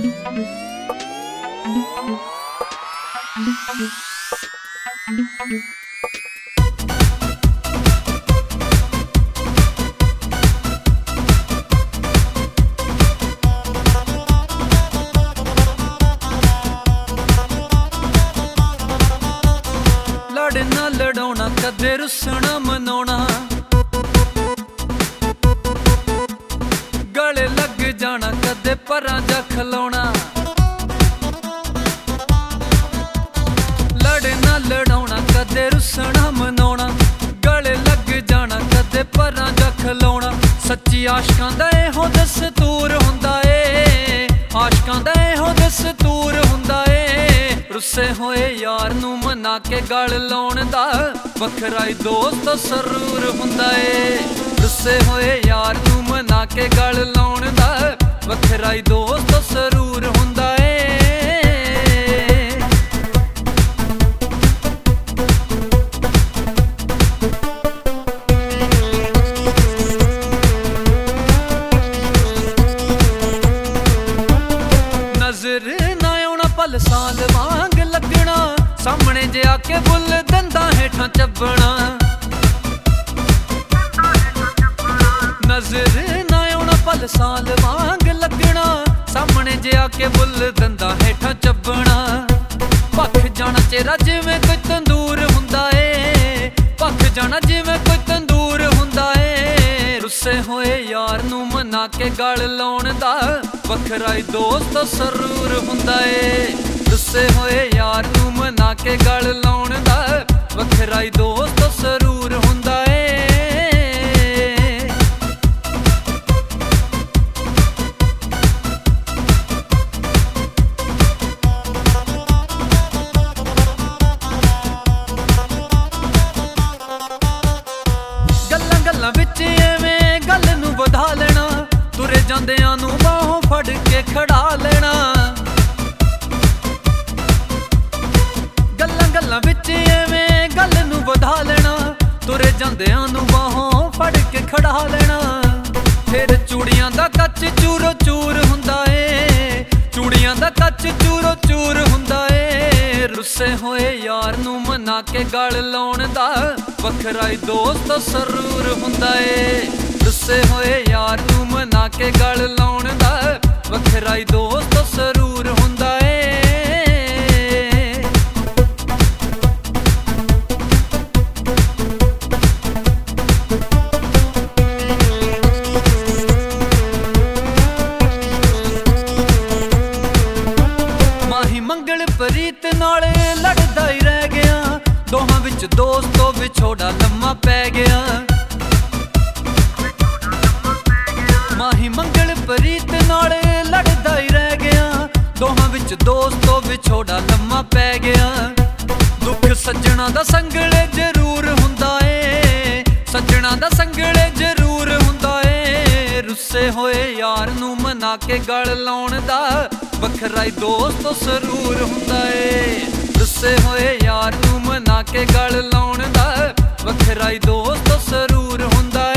लड़ना लड़ाउणा कदे रुसना मनाउणा, गले लग जाना कदे परां जा खलाउणा। लड़ना लड़ाउणा कदे रुसना मनाउणा, गले लग जाना कदे परां जा खलाउणा। सच्ची आशकां दा इहो दस्तूर हुंदा ए, आशकां दा इहो दस्तूर हुंदा ए। रुसे होए यार नू मना के गल लाउण दा वखरा ही दोस्त सरूर हुंदा ए। रुसे होए यार नू मना के गल लाउण दा वखरा ही दोस्त सरूर हुंदा ए। नजर ना आउणा पल साल वांग लगना, सामने जे आके बुल दंदा हेठां चबना। नजर ना आउणा पल साल वांग लगना, सामने जे आके बुल दंदा हेठां चबना। भख जाना चेहरा जिवें कोई तंदूर हुंदा ए, भख जाना जिवें कोई तंदूर हुंदा ए। रुसे होए यार नू मना के गल लाउण दा वखरा ही दोस्त सरूर हुंदा ए। रुसे होए यार नू मना के गल लाउण दा वखरा ही दोस्त सरूर हुंदा ए। गल्लां गल्लां विच एवें गल नू वधा लेना, तुरे जांदियां नू बाहों फड़ के खड़ा लेना। गल्लां गल्लां विच एवें गल नू वधा लेना, तुरे जांदियां नू बाहों फड़ के खड़ा लेना। फिर चूड़ियां दा कच चूरो चूर हुंदा ए, चूड़ियां दा कच चूरो चूर हुंदा ए। रुसे होए यार नू मना के गल लाउण दा वखरा ही दोस्त सरूर हुंदा ए। रुसे होए यार नू मना के गल लाउण दा वखरा ही दोस्त सरूर हुंदा ए। मंगल प्रीत नाल लड़दा ही रह गया, दोहां विच दोस्तों विछोड़ा लम्मा पै गया। माही मंगल प्रीत नाल लड़दा ही रह गया, दोहां विच दोस्तों विछोड़ा लम्मा पै गया। दुख सज्जणा दा संगले जरूर हुंदा ए, सज्जणा दा संगले जरूर हुंदा ए। रुसे होए यार नू मना के गल लाउण दा वखरा ही दोस्त सरूर हुंदा ए। रुसे होए यार नू मना के गल लाउण दा वखरा ही दोस्त सरूर हुंदा ए।